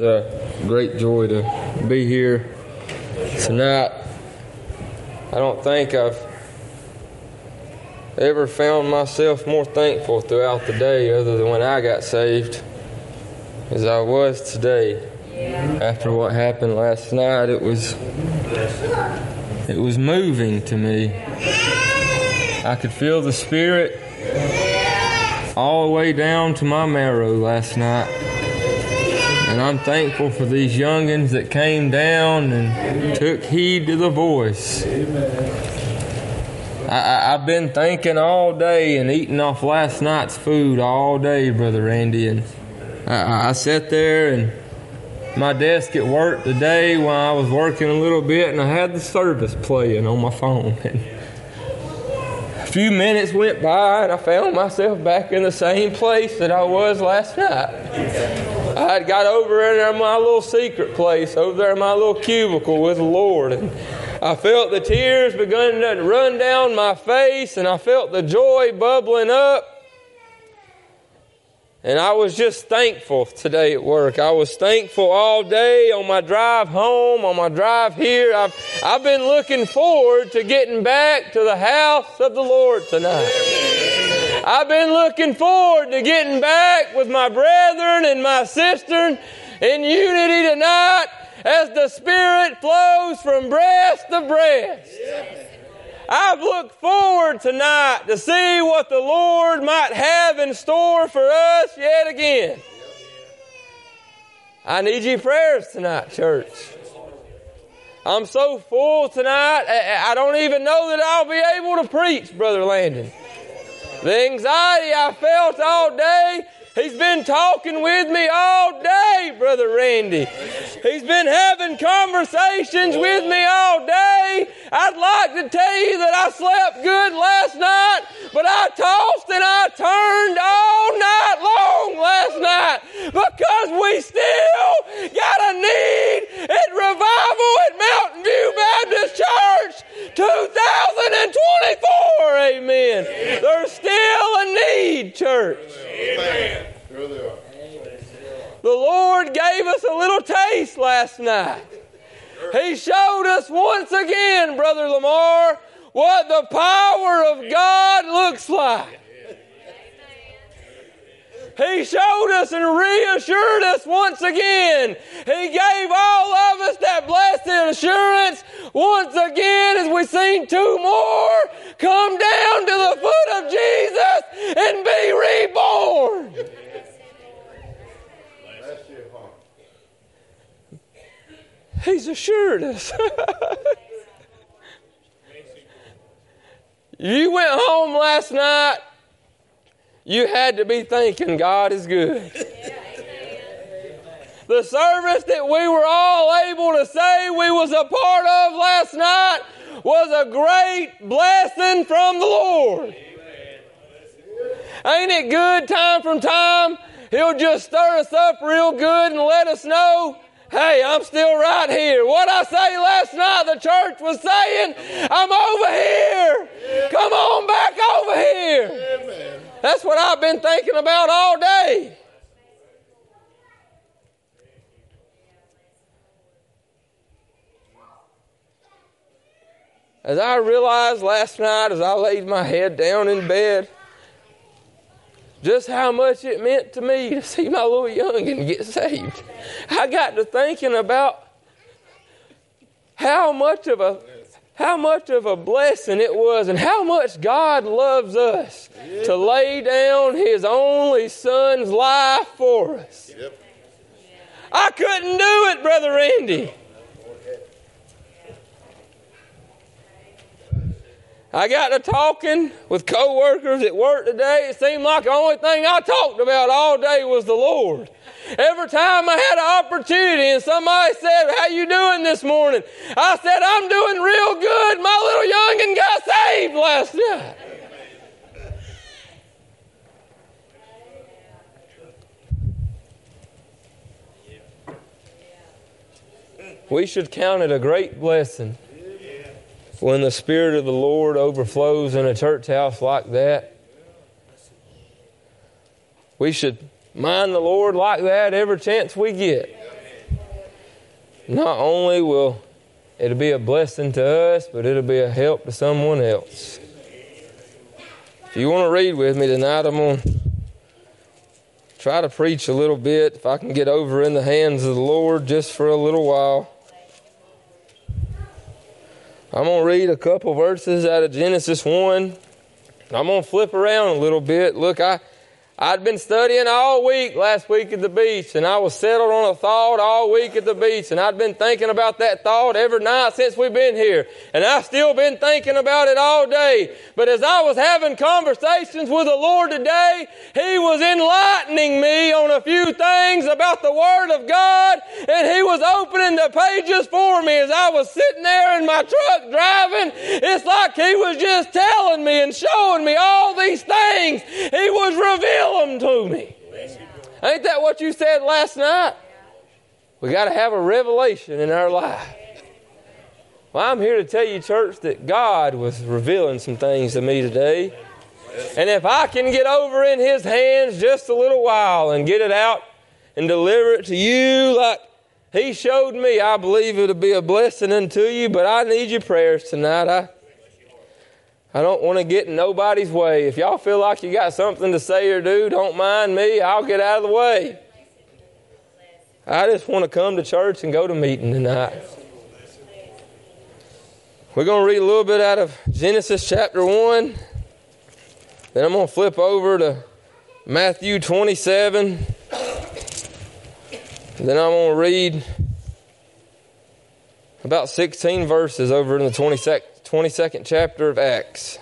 a great joy to be here tonight. I don't think I've ever found myself more thankful throughout the day other than when I got saved as I was today. After what happened last night, it was moving to me. I could feel the Spirit all the way down to my marrow last night. And I'm thankful for these youngins that came down and took heed to the voice. I've been thinking all day and eating off last night's food all day, Brother Randy. And I sat there and my desk at work today while I was working a little bit, and I had the service playing on my phone. And a few minutes went by and I found myself back in the same place that I was last night. I had got over in my little secret place, over there in my little cubicle with the Lord, and I felt the tears begin to run down my face, and I felt the joy bubbling up. And I was just thankful today at work. I was thankful all day on my drive home, on my drive here. I've been looking forward to getting back to the house of the Lord tonight. I've been looking forward to getting back with my brethren and my sister in unity tonight as the Spirit flows from breast to breast. I've looked forward tonight to see what the Lord might have in store for us yet again. I need your prayers tonight, church. I'm so full tonight, I don't even know that I'll be able to preach, Brother Landon. The anxiety I felt all day, he's been talking with me all day, Brother Randy. He's been having conversations with me all day. I'd like to tell you that I slept good last night, but I tossed and I turned all night long last night because we still got a need at revival at Mountain View Baptist Church 2024. Amen. There's still a need, church. Amen. The Lord gave us a little taste last night. He showed us once again, Brother Lamar, what the power of God looks like. He showed us and reassured us once again. He gave all of us that blessed assurance once again as we seen two more come down to the foot of Jesus and be reborn. He's assured us. You went home last night, you had to be thinking God is good. The service that we were all able to say we was a part of last night was a great blessing from the Lord. Ain't it good time from time? He'll just stir us up real good and let us know, hey, I'm still right here. What I say last night, the church was saying, I'm over here. Come on back over here. That's what I've been thinking about all day. As I realized last night as I laid my head down in bed, just how much it meant to me to see my little youngin' get saved. I got to thinking about how much of a blessing it was and how much God loves us to lay down His only Son's life for us. I couldn't do it, Brother Randy. I got to talking with co-workers at work today. It seemed like the only thing I talked about all day was the Lord. Every time I had an opportunity and somebody said, how you doing this morning? I said, I'm doing real good. My little youngin' got saved last night. We should count it a great blessing when the Spirit of the Lord overflows in a church house like that. We should mind the Lord like that every chance we get. not only will it be a blessing to us, but it'll be a help to someone else. If you want to read with me tonight, I'm going to try to preach a little bit, if I can get over in the hands of the Lord just for a little while. I'm going to read a couple verses out of Genesis 1. I'm going to flip around a little bit. Look, I'd been studying all week last week at the beach, and I was settled on a thought all week at the beach, and I'd been thinking about that thought every night since we've been here, and I've still been thinking about it all day. But as I was having conversations with the Lord today, He was enlightening me on a few things about the Word of God, and He was opening the pages for me as I was sitting there in my truck driving. It's like He was just telling me and showing me all these things. He was revealing them to me. Ain't that what you said last night? We got to have a revelation in our life. Well, I'm here to tell you, church, that God was revealing some things to me today. And if I can get over in His hands just a little while and get it out and deliver it to you like He showed me, I believe it'll be a blessing unto you. But I need your prayers tonight. I don't want to get in nobody's way. If y'all feel like you got something to say or do, don't mind me. I'll get out of the way. I just want to come to church and go to meeting tonight. We're going to read a little bit out of Genesis chapter 1. Then I'm going to flip over to Matthew 27. Then I'm going to read about 16 verses over in the 22nd chapter of Acts.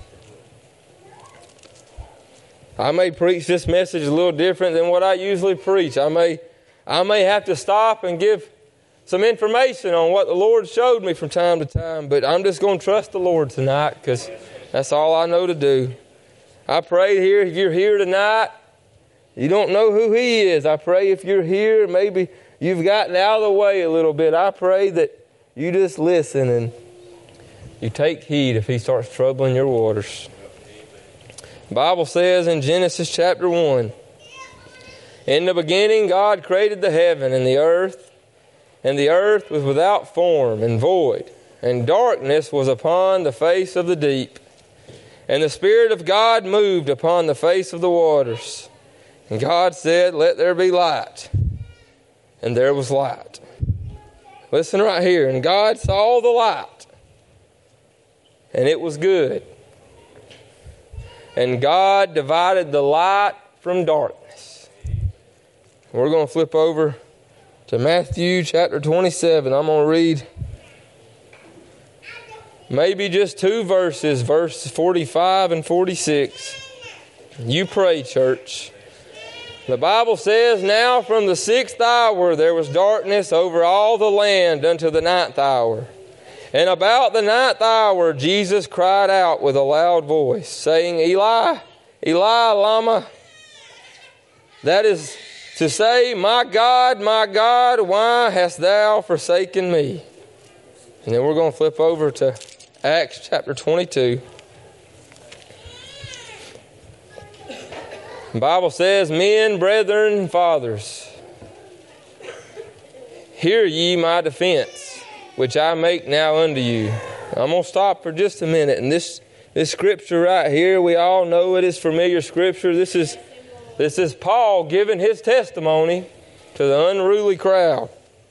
I may preach this message a little different than what I usually preach. I may have to stop and give some information on what the Lord showed me from time to time, but I'm just going to trust the Lord tonight because that's all I know to do. I pray here, if you're here tonight, you don't know who He is. I pray if you're here, maybe you've gotten out of the way a little bit. I pray that you just listen and you take heed if He starts troubling your waters. The Bible says in Genesis chapter 1, in the beginning God created the heaven and the earth was without form and void, and darkness was upon the face of the deep. And the Spirit of God moved upon the face of the waters. And God said, let there be light. And there was light. Listen right here. And God saw the light, and it was good. And God divided the light from darkness. We're going to flip over to Matthew chapter 27. I'm going to read maybe just two verses, verses 45 and 46. You pray, church. The Bible says, now from the 6th hour there was darkness over all the land unto the 9th hour. And about the 9th hour Jesus cried out with a loud voice, saying, Eli, Eli, lama. That is to say, my God, why hast thou forsaken me? And then we're going to flip over to Acts chapter 22. The Bible says, men, brethren, fathers, hear ye my defense, which I make now unto you. I'm going to stop for just a minute. And this scripture right here, we all know it is familiar scripture. This is Paul giving his testimony to the unruly crowd.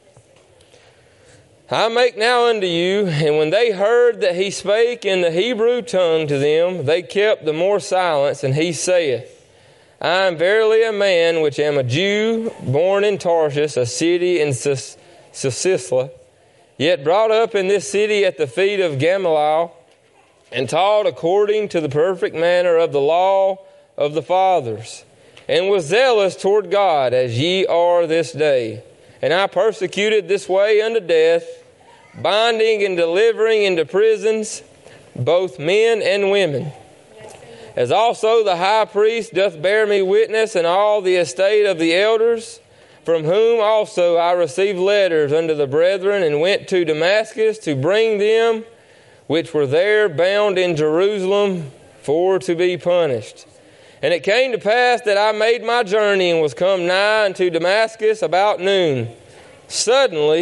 I make now unto you, and when they heard that he spake in the Hebrew tongue to them, they kept the more silence, and he saith, I am verily a man which am a Jew, born in Tarshish, a city in Cilicia, yet brought up in this city at the feet of Gamaliel, and taught according to the perfect manner of the law of the fathers, and was zealous toward God, as ye are this day. And I persecuted this way unto death, binding and delivering into prisons both men and women. As also the high priest doth bear me witness, and all the estate of the elders, from whom also I received letters unto the brethren, and went to Damascus to bring them which were there bound in Jerusalem for to be punished. And it came to pass that I made my journey, and was come nigh unto Damascus about noon. Suddenly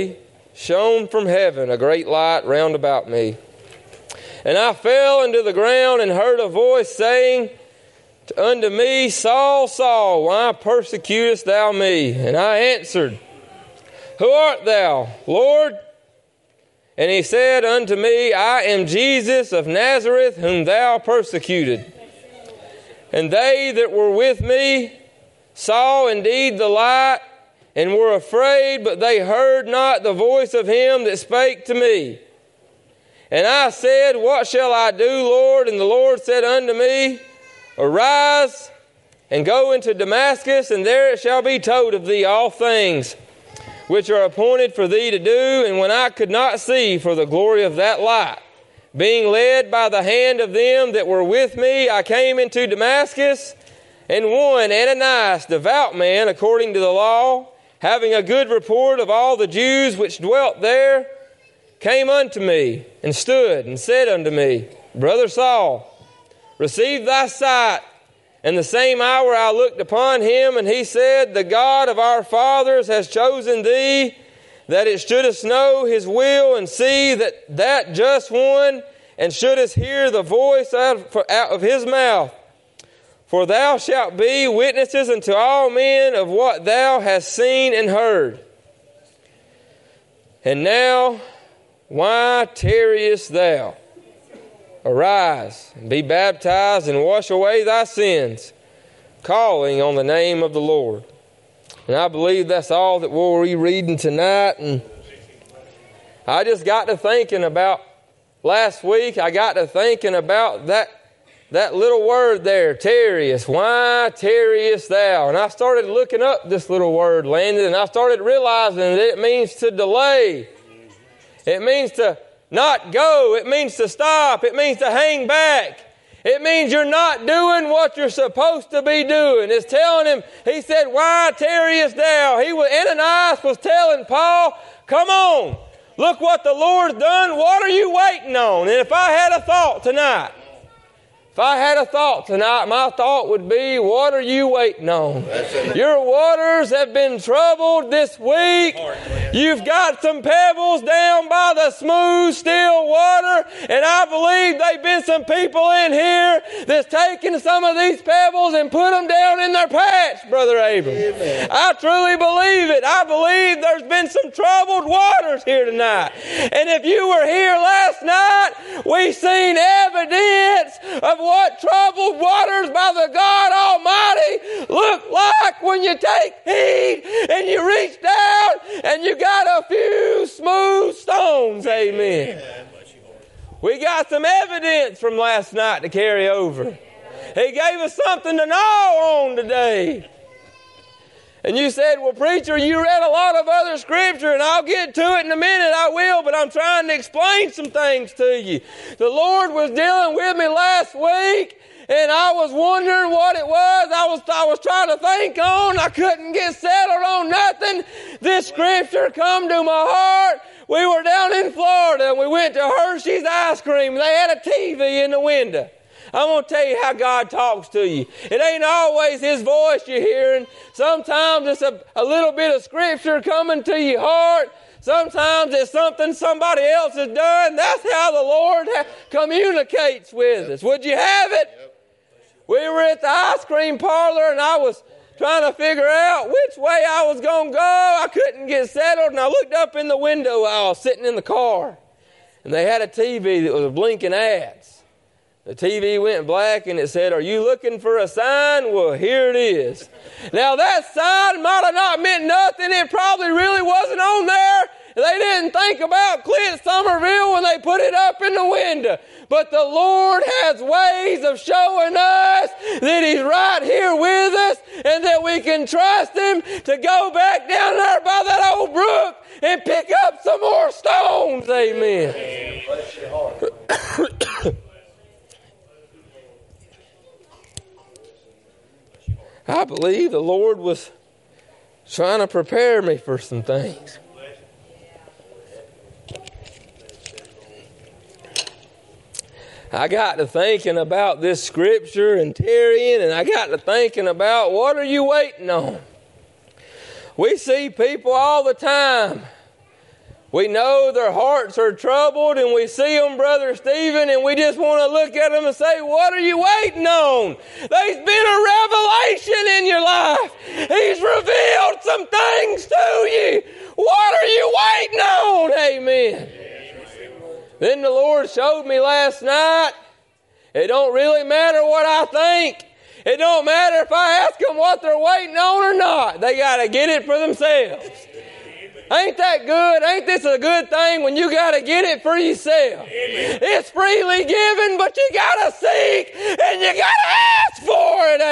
shone from heaven a great light round about me. And I fell into the ground and heard a voice saying unto me, Saul, Saul, why persecutest thou me? And I answered, Who art thou, Lord? And he said unto me, I am Jesus of Nazareth, whom thou persecuted. And they that were with me saw indeed the light, and were afraid, but they heard not the voice of him that spake to me. And I said, What shall I do, Lord? And the Lord said unto me, Arise, and go into Damascus, and there it shall be told of thee all things which are appointed for thee to do. And when I could not see for the glory of that light, being led by the hand of them that were with me, I came into Damascus, and one, Ananias, devout man according to the law, having a good report of all the Jews which dwelt there, came unto me, and stood, and said unto me, Brother Saul, receive thy sight. And the same hour I looked upon him, and he said, The God of our fathers has chosen thee, that it shouldest know his will, and see that just one, and shouldest hear the voice out of his mouth. For thou shalt be witnesses unto all men of what thou hast seen and heard. And now, why tarriest thou? Arise, and be baptized, and wash away thy sins, calling on the name of the Lord. And I believe that's all that we'll be reading tonight. And I just got to thinking about last week. I got to thinking about that little word there, tarriest. Why tarriest thou? And I started looking up this little word, Landon, and I started realizing that it means to delay. It means to not go. It means to stop. It means to hang back. It means you're not doing what you're supposed to be doing. It's telling him, he said, Why tarriest thou? Ananias was telling Paul, come on, look what the Lord's done. What are you waiting on? And if I had a thought tonight, my thought would be, what are you waiting on? Your waters have been troubled this week. You've got some pebbles down by the smooth, still water, and I believe there've been some people in here that's taken some of these pebbles and put them down in their patch, Brother Abram. Amen. I truly believe it. I believe there's been some troubled waters here tonight. And if you were here last night, we seen evidence of what troubled waters by the God Almighty look like when you take heed and you reach down and you got a few smooth stones. Amen. We got some evidence from last night to carry over. He gave us something to gnaw on today. And you said, well, preacher, you read a lot of other scripture, and I'll get to it in a minute, I will, but I'm trying to explain some things to you. The Lord was dealing with me last week, and I was wondering what it was. I was trying to think on. I couldn't get settled on nothing. This scripture come to my heart. We were down in Florida, and we went to Hershey's Ice Cream. They had a TV in the window. I'm going to tell you how God talks to you. It ain't always His voice you're hearing. Sometimes it's a little bit of scripture coming to your heart. Sometimes it's something somebody else has done. That's how the Lord communicates with us. Would you have it? We were at the ice cream parlor, and I was trying to figure out which way I was going to go. I couldn't get settled, and I looked up in the window. I was sitting in the car, and they had a TV that was blinking ads. The TV went black and it said, are you looking for a sign? Well, here it is. Now that sign might have not meant nothing. It probably really wasn't on there. They didn't think about Clint Somerville when they put it up in the window. But the Lord has ways of showing us that He's right here with us and that we can trust Him to go back down there by that old brook and pick up some more stones. Amen. Bless your heart. I believe the Lord was trying to prepare me for some things. I got to thinking about this scripture and tarrying, and I got to thinking about what are you waiting on? We see people all the time We know their hearts are troubled, and we see them, Brother Stephen, and we just want to look at them and say, what are you waiting on? There's been a revelation in your life. He's revealed some things to you. What are you waiting on? Amen. Then the Lord showed me last night, it don't really matter what I think. It don't matter if I ask them what they're waiting on or not. They got to get it for themselves. Ain't that good? Ain't this a good thing when you got to get it for yourself? Amen. It's freely given, but you got to seek and you got to ask for it.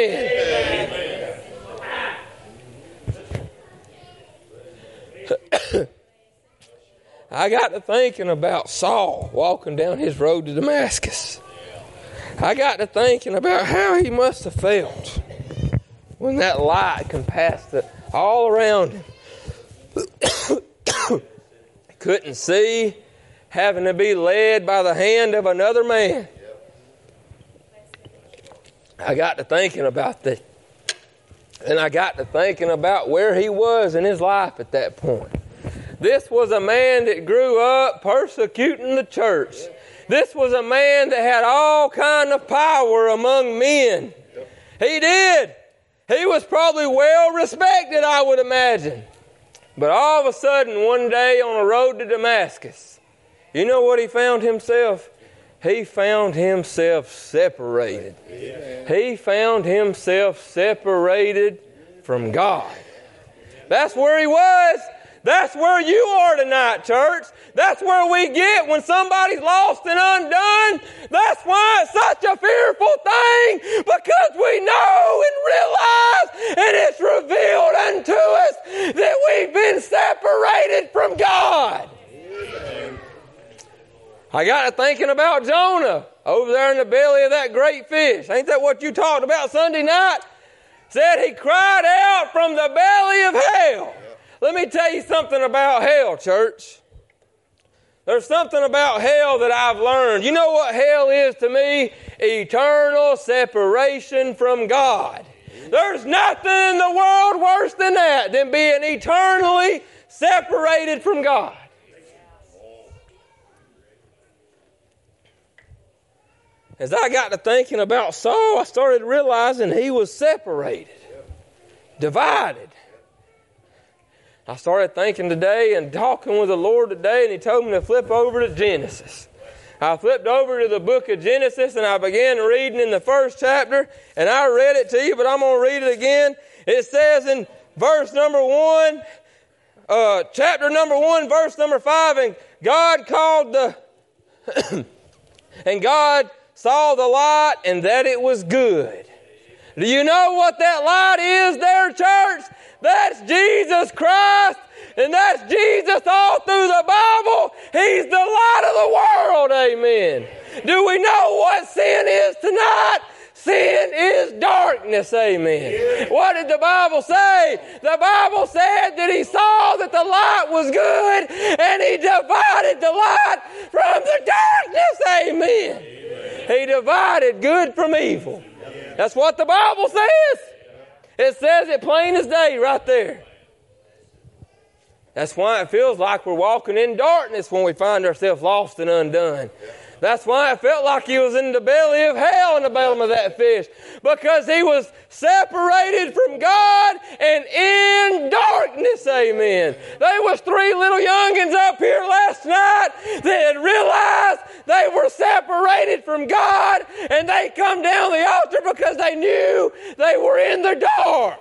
Amen. I got to thinking about Saul walking down his road to Damascus. I got to thinking about how he must have felt when that light compassed it all around him. Couldn't see, having to be led by the hand of another man. I got to thinking about that. And I got to thinking about where he was in his life at that point. This was a man that grew up persecuting the church. This was a man that had all kind of power among men. He did. He was probably well respected, I would imagine. But all of a sudden, one day on the road to Damascus, you know what he found himself? He found himself separated. He found himself separated from God. That's where he was. That's where you are tonight, church. That's where we get when somebody's lost and undone. That's why it's such a fearful thing, because we know and realize, and it's revealed unto us that we've been separated from God. Amen. I got to thinking about Jonah over there in the belly of that great fish. Ain't that what you talked about Sunday night? Said he cried out from the belly of hell. Let me tell you something about hell, church. There's something about hell that I've learned. You know what hell is to me? Eternal separation from God. There's nothing in the world worse than that, than being eternally separated from God. As I got to thinking about Saul, I started realizing he was separated, divided. I started thinking today and talking with the Lord today, and He told me to flip over to Genesis. I flipped over to the book of Genesis, and I began reading in the first chapter, and I read it to you, but I'm going to read it again. It says in verse number 1, chapter number 1, verse number 5, and God called and God saw the light, and that it was good. Do you know what that light is there, church? That's Jesus Christ, and that's Jesus all through the Bible. He's the light of the world, amen. Do we know what sin is tonight? Sin is darkness, amen. What did the Bible say? The Bible said that He saw that the light was good, and He divided the light from the darkness, amen. He divided good from evil. That's what the Bible says. It says it plain as day right there. That's why it feels like we're walking in darkness when we find ourselves lost and undone. That's why it felt like he was in the belly of hell in the belly of that fish. Because he was separated from God and in darkness, amen. There was 3 little youngins up here last night that had realized they were separated from God, and they come down the altar because they knew they were in the dark.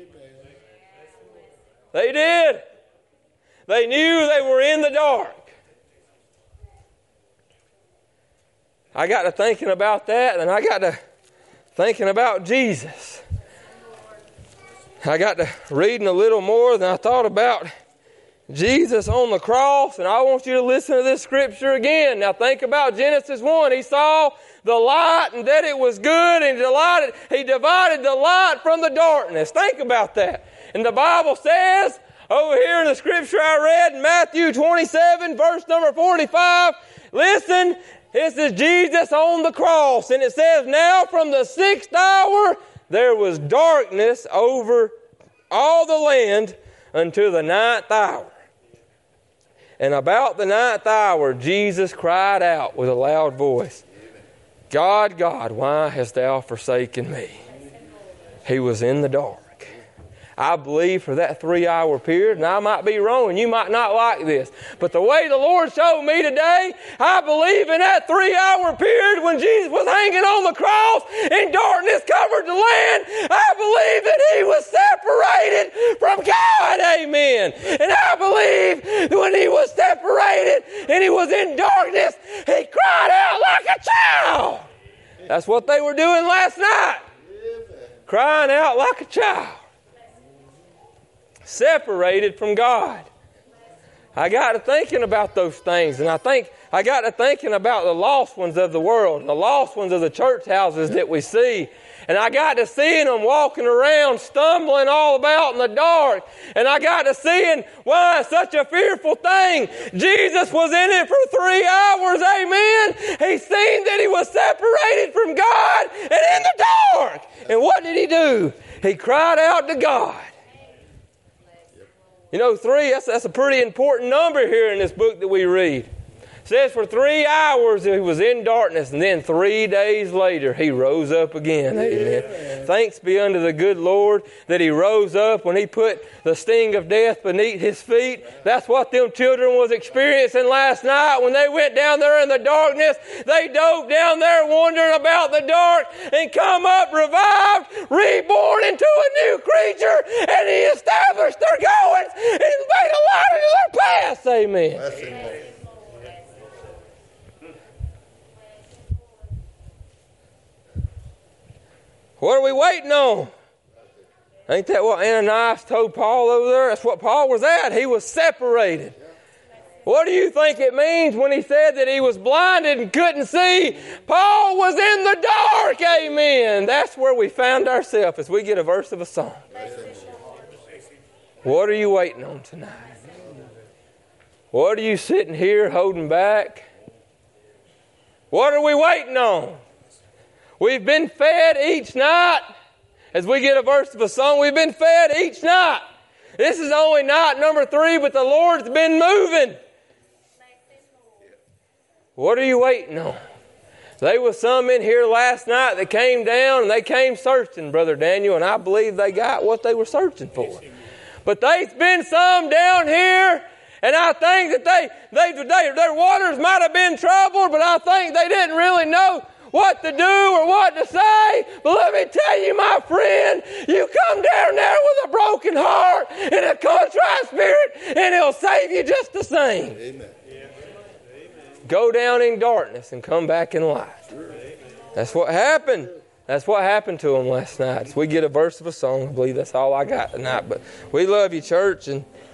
They did. They knew they were in the dark. I got to thinking about that, and I got to thinking about Jesus. I got to reading a little more than I thought about Jesus on the cross, and I want you to listen to this scripture again. Now think about Genesis 1. He saw the light and that it was good, and he divided the light from the darkness. Think about that. And the Bible says, over here in the scripture I read, in Matthew 27, verse number 45, listen, this is Jesus on the cross, and it says, now from the 6th hour there was darkness over all the land unto the 9th hour. And about the 9th hour, Jesus cried out with a loud voice, God, God, why hast thou forsaken me? He was in the dark. I believe for that 3-hour period, and I might be wrong, and you might not like this, but the way the Lord showed me today, I believe in that 3-hour period when Jesus was hanging on the cross and darkness covered the land, I believe that He was separated from God, amen. And I believe when He was separated and He was in darkness, He cried out like a child. That's what they were doing last night, crying out like a child. Separated from God. I got to thinking about those things, and I got to thinking about the lost ones of the world, the lost ones of the church houses that we see. And I got to seeing them walking around, stumbling all about in the dark. And I got to seeing why it's such a fearful thing. Jesus was in it for 3 hours, amen. He seen that He was separated from God and in the dark. And what did He do? He cried out to God. You know, 3, that's a pretty important number here in this book that we read. It says for 3 hours He was in darkness, and then 3 days later He rose up again. Amen. Thanks be unto the good Lord that He rose up when He put the sting of death beneath His feet. That's what them children was experiencing last night when they went down there in the darkness. They dove down there wandering about the dark and come up revived, reborn into a new creature, and He established their goings and made a light into their paths. Amen. What are we waiting on? Ain't that what Ananias told Paul over there? That's what Paul was at. He was separated. What do you think it means when he said that he was blinded and couldn't see? Paul was in the dark. Amen. That's where we found ourselves as we get a verse of a song. What are you waiting on tonight? What are you sitting here holding back? What are we waiting on? We've been fed each night. As we get a verse of a song, we've been fed each night. This is only night number 3, but the Lord's been moving. What are you waiting on? There was some in here last night that came down and they came searching, Brother Daniel, and I believe they got what they were searching for. But there's been some down here, and I think that their waters might have been troubled, but I think they didn't really know what to do or what to say. But let me tell you, my friend, you come down there with a broken heart and a contrite spirit, and He'll save you just the same. Amen. Go down in darkness and come back in light. That's what happened. That's what happened to them last night. So we get a verse of a song. I believe that's all I got tonight. But we love you, church, and